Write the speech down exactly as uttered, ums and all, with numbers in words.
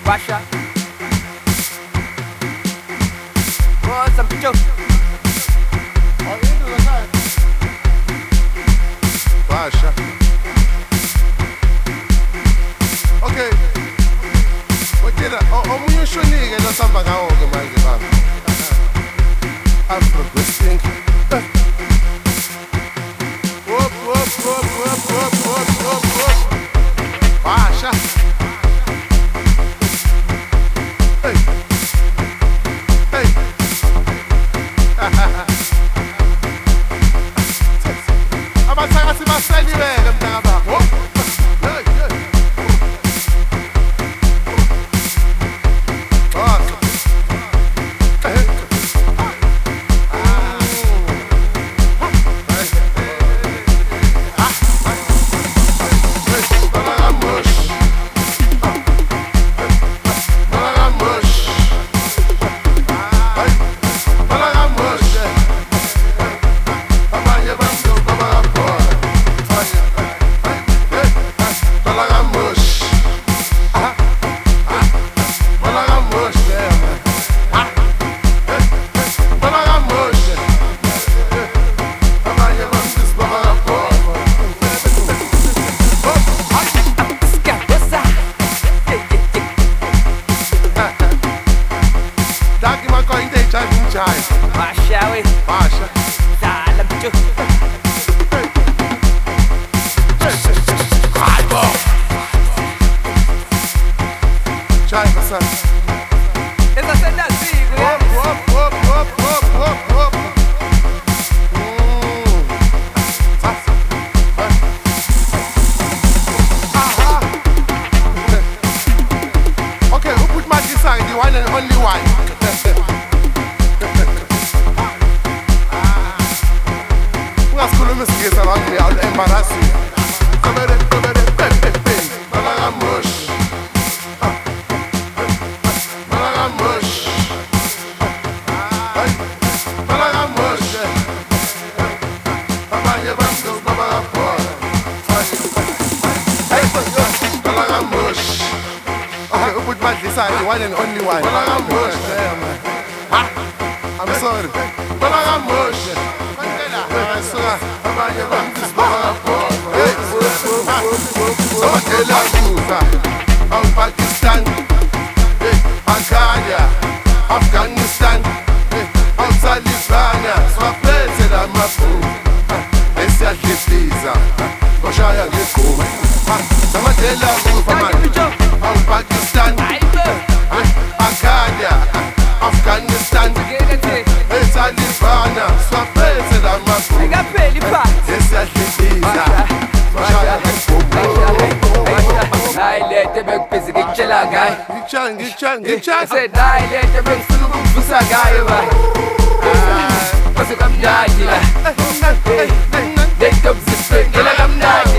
Russia. What's up, Joe? Russia. Okay. Wakela, omunye ushonike lo samba ngawo ke manje baba. Afro Westink. Wop wop wop wop wop wop wop wop. Russia. Hey. Hey. Abathaka sibaseli weke mntaka baba. Hey, hey. Masha, we. Masha. Salam, Joe. Chai, what's up? Esa cena sigo, Wop, wop, wop, wop, wop, wop, wop. Mm. Ah. Aha. Okay, who put my design? The one and only one. Ungazikhuluma isingisi abantu uya-embarrass you. Kobere, kobere, pe, pe, pe. Balakamush. Balakamush. Hey, balakamush. Abanye bantu babakaphola. Hey, balakamush. Okay, ubut Madlisa, the one and only one. Balakamush. Damn, man. Ah, I'm sorry. Balakamush. Abanye bantu babakaphola. Hey, Somakela Kufa, of Pakistan, hey, Akanya, Afghanistan, hey, of Taliban, Swapete la Mapu, Esia Kifiza, Koshaya Gikume, Somakela Kufa, of Pakistan, hey, Akanya, Afghanistan, hey, Taliban, Swapete la Mapu, Esia Kifiza, Koshaya Gikume. I let the big piece of the guy. Gitchan, gitchan, gitchan. I said, I let the big sulu busa guy. What's it come down? They come to spring, I'm not.